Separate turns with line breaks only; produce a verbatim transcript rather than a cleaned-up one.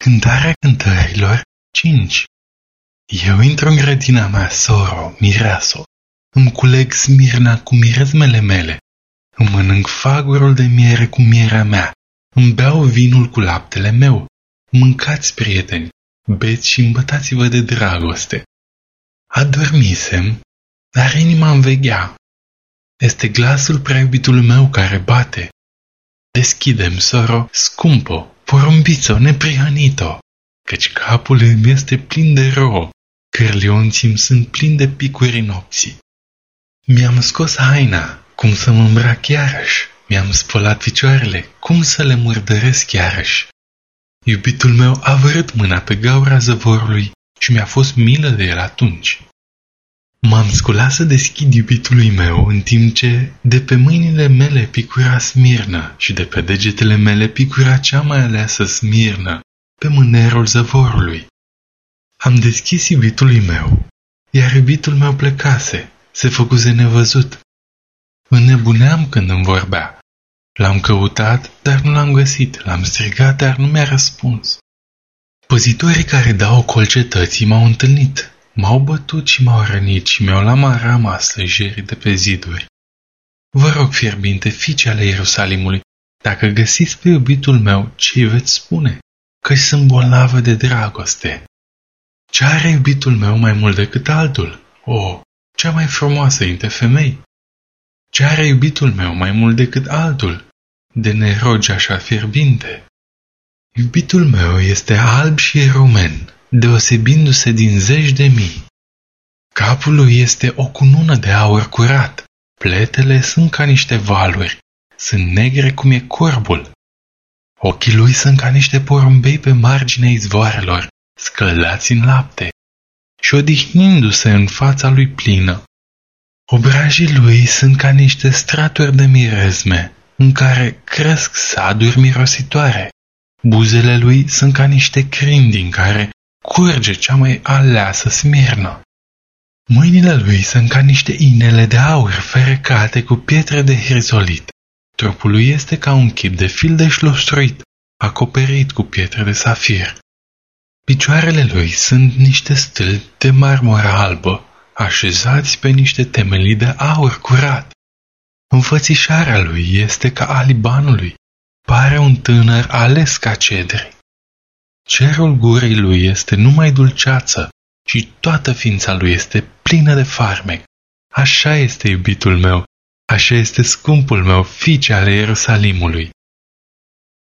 Cântarea cântărilor cinci. Eu intru în grădina mea, soro, mireaso, îmi culeg smirna cu mirezmele mele, îmi mănânc fagurul de miere cu mierea mea, îmi beau vinul cu laptele meu. Mâncați, prieteni, beți și îmbătați-vă de dragoste. Adormisem, dar inima îmi veghea. Este glasul prea iubitului meu care bate. Deschidem, soro, scumpo, porumbițo, neprihănito, căci capul îmi este plin de rouă, cârlionții îmi sunt plini de picuri nopții. Mi-am scos haina, cum să mă îmbrac iarăși, mi-am spălat picioarele, cum să le murdăresc iarăși. Iubitul meu a vărât mâna pe gaura zăvorului și mi-a fost milă de el atunci. M-am sculat să deschid iubitului meu, în timp ce de pe mâinile mele picura smirnă și de pe degetele mele picura cea mai aleasă smirnă, pe mânerul zăvorului. Am deschis iubitului meu, iar iubitul meu plecase, se făcuse nevăzut. Înnebuneam când îmi vorbea. L-am căutat, dar nu l-am găsit, l-am strigat, dar nu mi-a răspuns. Păzitorii care dau ocol cetății m-au întâlnit, m-au bătut și m-au rănit și mi-au luat rămas slăjerii de pe ziduri. Vă rog, fierbinte, fiice ale Ierusalimului, dacă găsiți pe iubitul meu, ce îi veți spune? Că sunt bolnavă de dragoste. Ce are iubitul meu mai mult decât altul? O, cea mai frumoasă dintre femei. Ce are iubitul meu mai mult decât altul? De nerogi așa fierbinte. Iubitul meu este alb și rumen, deosebindu-se din zeci de mii. Capul lui este o cunună de aur curat, pletele sunt ca niște valuri, sunt negre cum e corbul. Ochii lui sunt ca niște porumbei pe marginea izvoarelor, scăldați în lapte, și odihnindu-se în fața lui plină. Obrajii lui sunt ca niște straturi de mirezme, în care cresc saduri mirositoare. Buzele lui sunt ca niște crini din care curge cea mai aleasă smirnă. Mâinile lui sunt ca niște inele de aur ferecate cu pietre de hrizolit. Trupul lui este ca un chip de fil de șlustruit, acoperit cu pietre de safir. Picioarele lui sunt niște stâlpi de marmură albă, așezați pe niște temelii de aur curat. Înfățișarea lui este ca a Libanului, pare un tânăr ales ca cedri. Cerul gurii lui este numai dulceață și toată ființa lui este plină de farmec. Așa este iubitul meu, așa este scumpul meu, fiice ale Ierusalimului.